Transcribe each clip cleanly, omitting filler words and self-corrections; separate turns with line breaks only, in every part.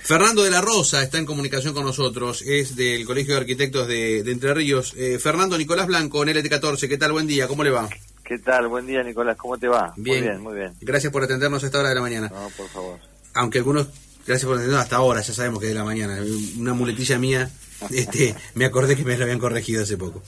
Fernando de la Rosa está en comunicación con nosotros, es del Colegio de Arquitectos de Entre Ríos. Fernando, Nicolás Blanco, en LT14, ¿qué tal? Buen día, ¿cómo le va?
¿Qué tal? Buen día, Nicolás, ¿cómo te va?
Bien.
Muy bien, muy bien.
Gracias por atendernos a esta hora de la mañana.
No, por favor.
Aunque algunos, gracias por atendernos hasta ahora, ya sabemos que es de la mañana. Una muletilla mía, me acordé que me lo habían corregido hace poco.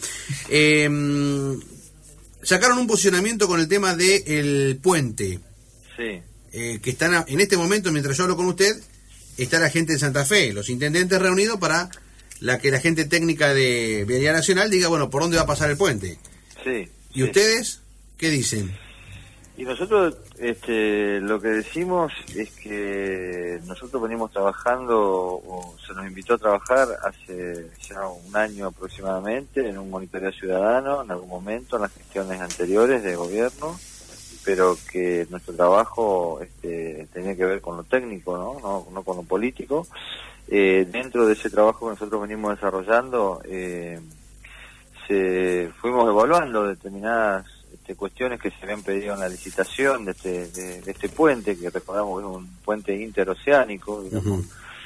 Sacaron un posicionamiento con el tema del puente.
Sí.
Que están en este momento, mientras yo hablo con usted, está la gente de Santa Fe, los intendentes reunidos para que la gente técnica de Vialidad Nacional diga, bueno, ¿por dónde va a pasar el puente?
Sí.
¿Y
sí.
ustedes qué dicen?
Y nosotros lo que decimos es que nosotros venimos trabajando, o se nos invitó a trabajar hace ya un año aproximadamente en un monitoreo ciudadano, en algún momento, en las gestiones anteriores de gobierno, pero que nuestro trabajo tenía que ver con lo técnico, no con lo político. Dentro de ese trabajo que nosotros venimos desarrollando, fuimos evaluando determinadas cuestiones que se habían pedido en la licitación de este puente, que recordamos que es un puente interoceánico, digamos.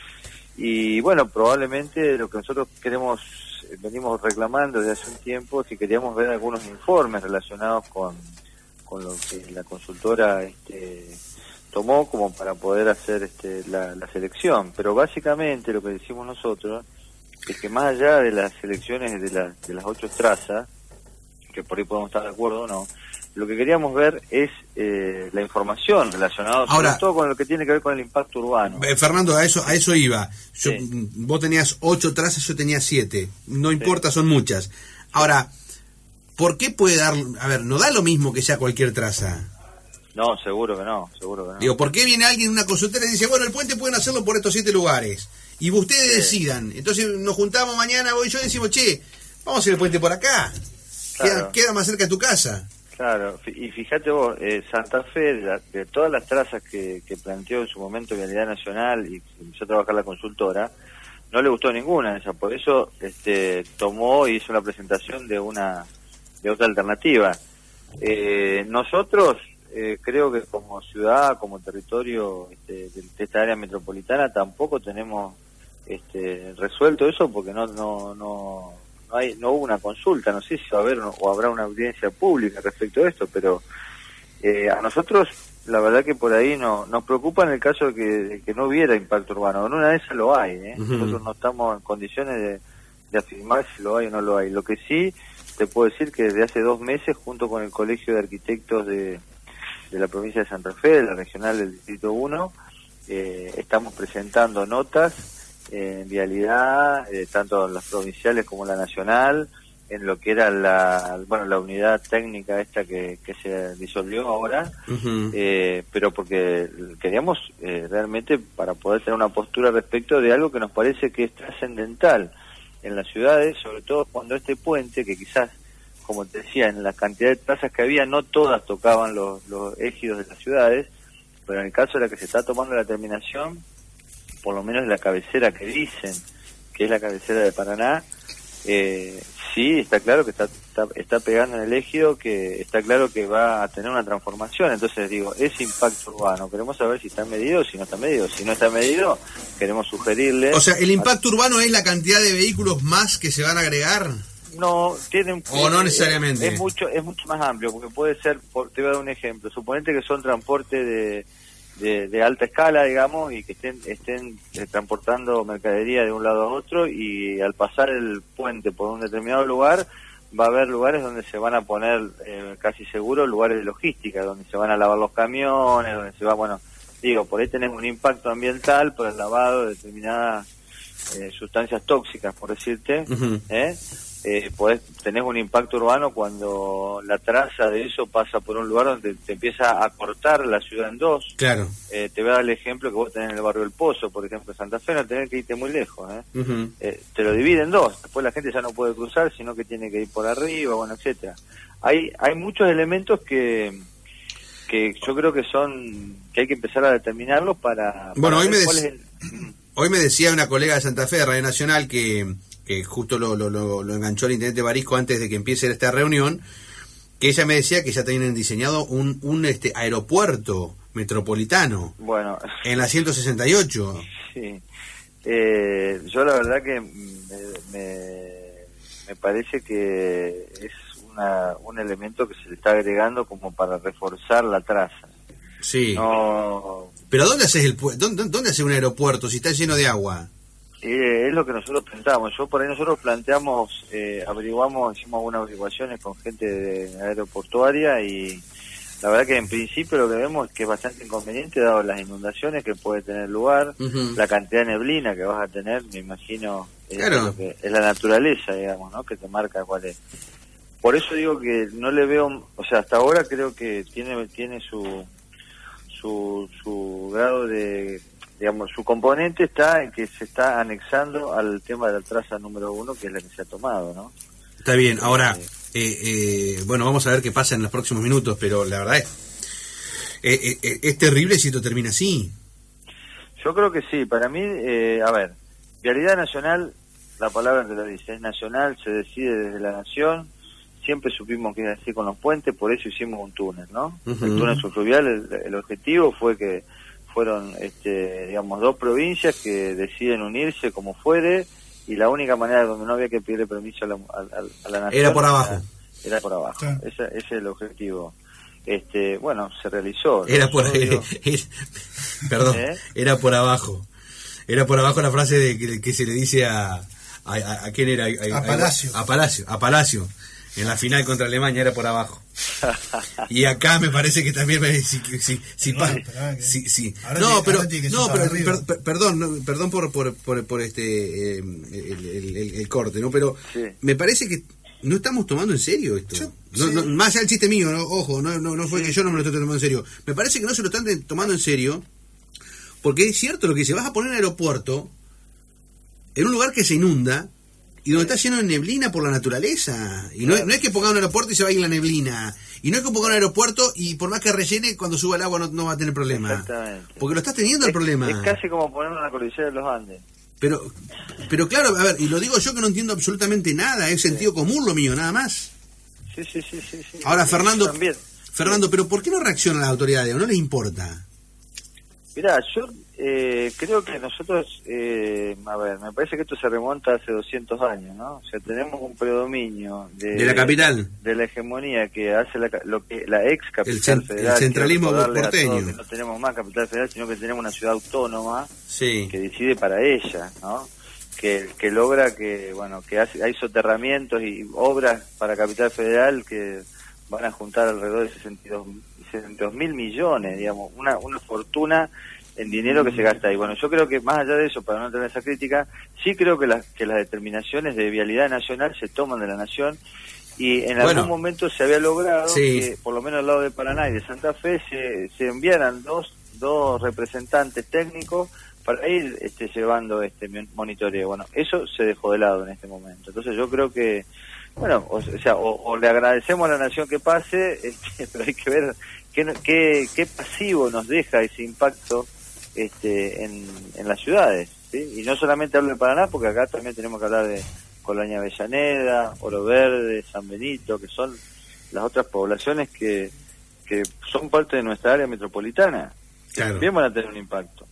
Y bueno, probablemente lo que nosotros venimos reclamando desde hace un tiempo es que queríamos ver algunos informes relacionados con lo que la consultora tomó como para poder hacer la selección. Pero básicamente lo que decimos nosotros es que más allá de las selecciones de las 8 trazas, que por ahí podemos estar de acuerdo o no, lo que queríamos ver es la información relacionada sobre todo con lo que tiene que ver con el impacto urbano.
Fernando, a eso iba.
Sí.
Vos tenías 8 trazas, yo tenía 7. No importa, son muchas. Ahora, ¿por qué puede dar? A ver, no da lo mismo que sea cualquier traza.
No, seguro que no.
Digo, ¿por qué viene alguien en una consultora y dice, bueno, el puente pueden hacerlo por estos 7 lugares? Y ustedes decidan. Entonces nos juntamos mañana, vos y yo, y decimos, che, vamos a hacer el puente por acá.
Claro.
Queda más cerca de tu casa.
Claro, y fíjate vos, Santa Fe, de todas las trazas que planteó en su momento Vialidad Nacional y empezó a trabajar la consultora, no le gustó ninguna esa, por eso tomó y hizo la presentación de otra alternativa. Nosotros creo que como ciudad, como territorio de esta área metropolitana, tampoco tenemos resuelto eso, porque no hubo una consulta. No sé si va a haber o habrá una audiencia pública respecto a esto, pero a nosotros la verdad que por ahí nos preocupa en el caso de que no hubiera impacto urbano. En una de esas lo hay, Nosotros no estamos en condiciones de afirmar si lo hay o no lo hay. Lo que sí te puedo decir que desde hace 2 meses, junto con el Colegio de Arquitectos de la provincia de Santa Fe, de la regional del Distrito 1, estamos presentando notas en vialidad, tanto las provinciales como la nacional, en lo que era la unidad técnica esta que se disolvió ahora, pero porque queríamos realmente para poder tener una postura respecto de algo que nos parece que es trascendental en las ciudades, sobre todo cuando este puente, que quizás, como te decía, en la cantidad de trazas que había, no todas tocaban los ejidos de las ciudades, pero en el caso de la que se está tomando la terminación, por lo menos la cabecera que dicen que es la cabecera de Paraná, sí, está claro que está pegando en el ejido, que está claro que va a tener una transformación. Entonces digo, ese impacto urbano, queremos saber si está medido o si no está medido. Si no está medido, queremos sugerirle...
O sea, ¿el impacto urbano es la cantidad de vehículos más que se van a agregar?
No,
o no necesariamente.
Es mucho más amplio, porque puede ser, te voy a dar un ejemplo, suponete que son transporte de alta escala, digamos, y que estén transportando mercadería de un lado a otro, y al pasar el puente por un determinado lugar, va a haber lugares donde se van a poner, casi seguro, lugares de logística, donde se van a lavar los camiones, donde se va, por ahí tenés un impacto ambiental por el lavado de determinadas sustancias tóxicas, por decirte, tenés un impacto urbano cuando la traza de eso pasa por un lugar donde te empieza a cortar la ciudad en dos.
Claro.
Te voy a dar el ejemplo que vos tenés en el barrio del Pozo, por ejemplo, Santa Fe, no tenés que irte muy lejos. Te lo divide en dos, después la gente ya no puede cruzar, sino que tiene que ir por arriba, etcétera. Hay muchos elementos que yo creo que hay que empezar a determinarlos para
hoy me decía una colega de Santa Fe, de Radio Nacional, que justo lo enganchó el intendente Barisco antes de que empiece esta reunión, que ella me decía que ya tenían diseñado un aeropuerto metropolitano.
Bueno.
En la 168.
Sí. Yo la verdad que me parece que es un elemento que se le está agregando como para reforzar la traza.
Sí.
No.
Pero ¿dónde haces dónde haces un aeropuerto si está lleno de agua?
Es lo que nosotros pensamos. Por ahí nosotros planteamos, hicimos algunas averiguaciones con gente de aeroportuaria y la verdad que en principio lo que vemos es que es bastante inconveniente dado las inundaciones que puede tener lugar, la cantidad de neblina que vas a tener, me imagino,
claro.
Es la naturaleza, digamos, ¿no? Que te marca cuál es. Por eso digo que no le veo, o sea, hasta ahora creo que tiene su grado de, digamos, su componente está en que se está anexando al tema de la traza número 1, que es la que se ha tomado, ¿no?
Está bien, ahora, bueno, vamos a ver qué pasa en los próximos minutos, pero la verdad es terrible si esto termina así.
Yo creo que sí, para mí, a ver, vialidad nacional, la palabra te lo dice, es nacional, se decide desde la nación, siempre supimos que era así con los puentes, por eso hicimos un túnel, ¿no? El túnel subfluvial, el objetivo fue que fueron, digamos, 2 provincias que deciden unirse como fuere, y la única manera donde no había que pedirle permiso a la nación
era por abajo.
Era por abajo. Sí. Ese es el objetivo. Bueno, se realizó.
Era por perdón, era por abajo. Era por abajo la frase de que se le dice a quién era, a Palacio. En la final contra Alemania era por abajo. Y acá me parece que también perdón por el corte, ¿no? Pero sí, me parece que no estamos tomando en serio esto. No, más allá del chiste mío, ¿no? Ojo, no fue que yo no me lo estoy tomando en serio. Me parece que no se lo están tomando en serio, porque es cierto lo que dice, vas a poner un aeropuerto en un lugar que se inunda y donde está lleno de neblina por la naturaleza. Y no es que ponga un aeropuerto y se va a ir la neblina. Y no es que ponga un aeropuerto y por más que rellene, cuando suba el agua no va a tener problema.
Exactamente.
Porque lo estás teniendo el problema.
Es casi como poner una cordillera de los Andes.
Pero claro, a ver, y lo digo yo que no entiendo absolutamente nada, es sentido común lo mío, nada más.
Sí.
Ahora, Fernando, pero ¿por qué no reaccionan las autoridades? ¿O no les importa?
Mirá, yo creo que nosotros, a ver, me parece que esto se remonta hace 200 años, ¿no? O sea, tenemos un predominio de la capital, de la hegemonía que hace lo que la ex capital federal,
el centralismo porteño.
Que no tenemos más capital federal, sino que tenemos una ciudad autónoma,
sí,
que decide para ella, ¿no? Que logra que hay soterramientos y obras para capital federal que van a juntar alrededor de 62.000 millones, digamos, una fortuna en dinero que se gasta ahí. Bueno, yo creo que más allá de eso, para no tener esa crítica, sí creo que las determinaciones de vialidad nacional se toman de la nación, y en algún momento se había logrado que, por lo menos al lado de Paraná y de Santa Fe, se enviaran dos representantes técnicos para ir llevando monitoreo. Bueno, eso se dejó de lado en este momento. Entonces yo creo que, bueno, o le agradecemos a la nación que pase, pero hay que ver qué pasivo nos deja ese impacto en las ciudades, ¿sí? Y no solamente hablo de Paraná, porque acá también tenemos que hablar de Colonia Avellaneda, Oro Verde, San Benito, que son las otras poblaciones que son parte de nuestra área metropolitana. Claro. También van a tener un impacto.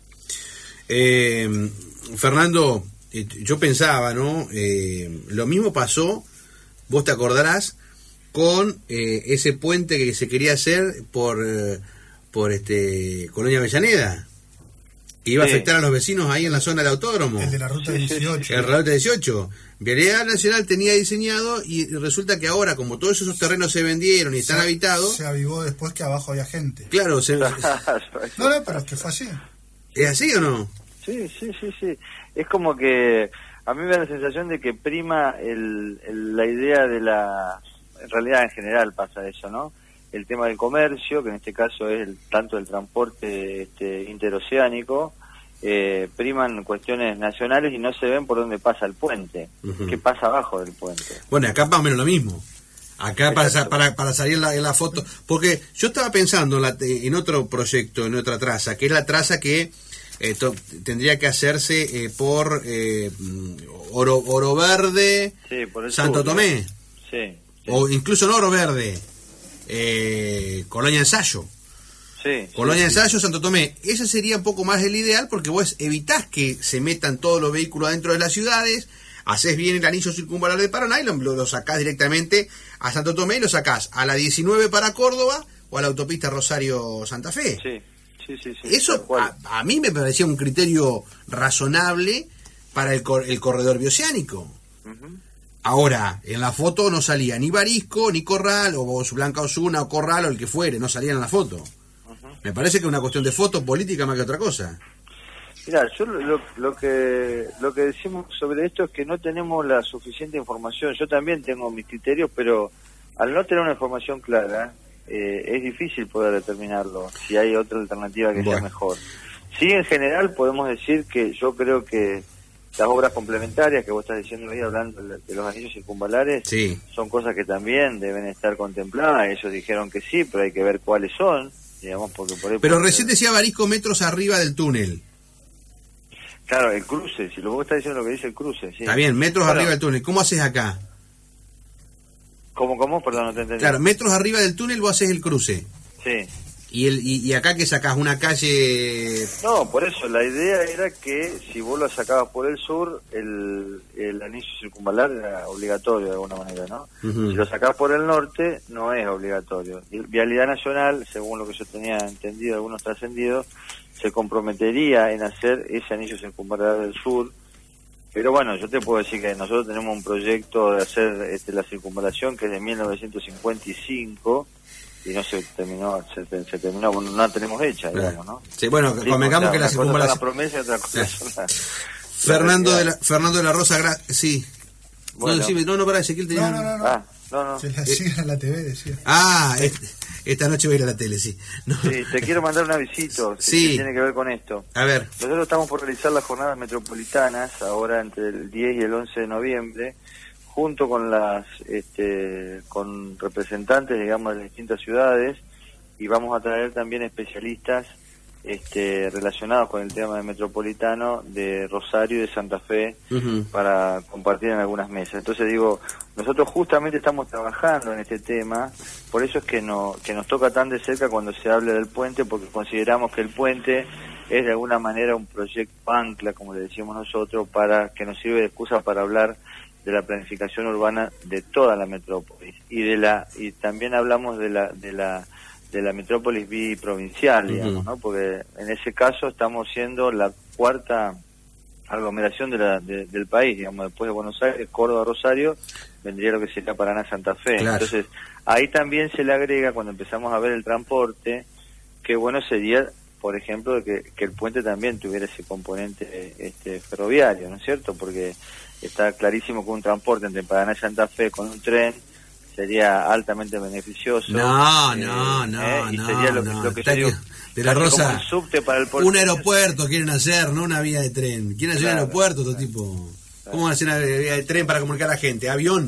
Fernando, yo pensaba, ¿no? Lo mismo pasó, vos te acordarás, con ese puente que se quería hacer por Colonia Avellaneda. Iba a afectar a los vecinos ahí en la zona del autódromo.
El de la ruta 18.
El ruta 18. Vialidad Nacional tenía diseñado y resulta que ahora, como todos esos terrenos se vendieron y están habitados...
Se avivó después que abajo había gente.
Claro,
No, pero es que fue así.
¿Es así o no?
Sí. Es como que a mí me da la sensación de que prima la idea de en realidad en general pasa eso, ¿no? El tema del comercio, que en este caso es tanto el transporte interoceánico, priman cuestiones nacionales y no se ven por dónde pasa el puente, qué pasa abajo del puente.
Bueno, acá más o menos lo mismo. Acá para salir en la foto, porque yo estaba pensando en otro proyecto, en otra traza, que es la traza que tendría que hacerse por Oro Verde,
por el
Santo
sur,
Tomé,
sí.
O incluso no Oro Verde, Colonia Ensayo.
Sí,
Colonia Ensayo, Santo Tomé. Ese sería un poco más el ideal porque vos evitás que se metan todos los vehículos adentro de las ciudades, haces bien el anillo circunvalar de Paraná y lo sacás directamente a Santo Tomé y lo sacás a la 19 para Córdoba o a la autopista Rosario-Santa Fe.
Sí.
Eso a mí me parecía un criterio razonable para el corredor bioceánico.
Uh-huh.
Ahora, en la foto no salía ni Barisco, ni Corral, o Blanca Osuna, o Corral, o el que fuere, no salían en la foto. Uh-huh. Me parece que es una cuestión de foto política más que otra cosa.
Mirá, yo lo que decimos sobre esto es que no tenemos la suficiente información. Yo también tengo mis criterios, pero al no tener una información clara, es difícil poder determinarlo, si hay otra alternativa que sea mejor. Sí, en general podemos decir que yo creo que las obras complementarias que vos estás diciendo ahí, hablando de los anillos circunvalares, son cosas que también deben estar contempladas. Ellos dijeron que sí, pero hay que ver cuáles son, digamos, porque por ahí.
Pero recién decía Barisco metros arriba del túnel.
Claro, el cruce, si vos estás diciendo lo que dice el cruce, sí.
Está bien, metros arriba del túnel. ¿Cómo haces acá?
¿Cómo? Perdón, no te entendí.
Claro, metros arriba del túnel vos haces el cruce.
Sí.
¿Y acá que sacás? ¿Una calle?
No, por eso, la idea era que si vos lo sacabas por el sur, el anillo circunvalar era obligatorio de alguna manera, ¿no? Uh-huh. Si lo sacabas por el norte, no es obligatorio. Y Vialidad Nacional, según lo que yo tenía entendido, algunos trascendidos, se comprometería en hacer ese anillo circunvalar del sur. Pero bueno, yo te puedo decir que nosotros tenemos un proyecto de hacer la circunvalación que es de 1955 y no se terminó, se terminó, no la tenemos hecha, digamos, ¿no?
Sí, bueno, convengamos que la circunvalación...
Una promesa y otra cosa.
Fernando de la Rosa, sí.
Bueno.
No, para Ezequiel tenía...
No. Se la sigue en la TV, decía.
Esta noche voy a ir a la tele, sí. No.
Sí, te quiero mandar un avisito que tiene que ver con esto.
A ver.
Nosotros estamos por realizar las jornadas metropolitanas ahora entre el 10 y el 11 de noviembre, junto con con representantes, digamos, de las distintas ciudades, y vamos a traer también especialistas relacionados con el tema del metropolitano de Rosario y de Santa Fe, uh-huh, para compartir en algunas mesas. Entonces digo, nosotros justamente estamos trabajando en este tema, por eso es que nos toca tan de cerca cuando se hable del puente, porque consideramos que el puente es de alguna manera un proyecto ancla, como le decimos nosotros, que nos sirve de excusa para hablar de la planificación urbana de toda la metrópolis, y también hablamos de la metrópolis biprovincial, digamos, ¿no? Porque en ese caso estamos siendo la cuarta aglomeración del país, digamos, después de Buenos Aires, Córdoba, Rosario, vendría lo que sería Paraná, Santa Fe. Claro. Entonces, ahí también se le agrega, cuando empezamos a ver el transporte, que bueno sería, por ejemplo, que el puente también tuviera ese componente ferroviario, ¿no es cierto? Porque está clarísimo que un transporte entre Paraná y Santa Fe con un tren sería altamente beneficioso.
No.
Y sería lo que yo digo,
de la Rosa,
como el subte para el
un aeropuerto quieren hacer, no una vía de tren. Quieren hacer un aeropuerto, todo tipo. ¿Cómo van a hacer una vía de tren para comunicar a la gente?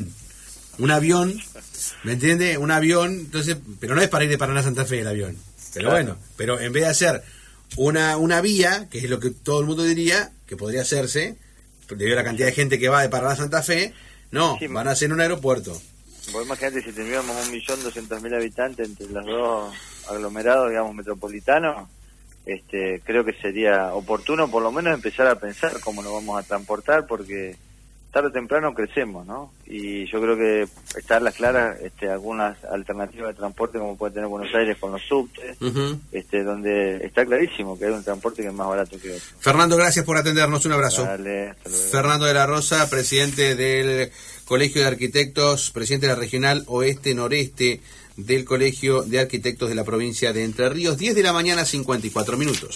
Un avión, ¿me entiende? Un avión, entonces, pero no es para ir de Paraná a Santa Fe el avión. Pero bueno, pero en vez de hacer una vía, que es lo que todo el mundo diría que podría hacerse, debido a la cantidad de gente que va de Paraná a Santa Fe, van a hacer un aeropuerto.
Vos imaginate si tendríamos 1.200.000 habitantes entre los dos aglomerados, digamos, metropolitanos, creo que sería oportuno por lo menos empezar a pensar cómo nos vamos a transportar, porque tarde o temprano crecemos, ¿no? Y yo creo que están las claras algunas alternativas de transporte como puede tener Buenos Aires con los subtes, uh-huh, donde está clarísimo que hay un transporte que es más barato que otro.
Fernando, gracias por atendernos, un abrazo.
Dale, hasta luego.
Fernando de la Rosa, presidente del Colegio de Arquitectos, presidente de la Regional Oeste-Noreste del Colegio de Arquitectos de la provincia de Entre Ríos, 10 de la mañana, 54 minutos.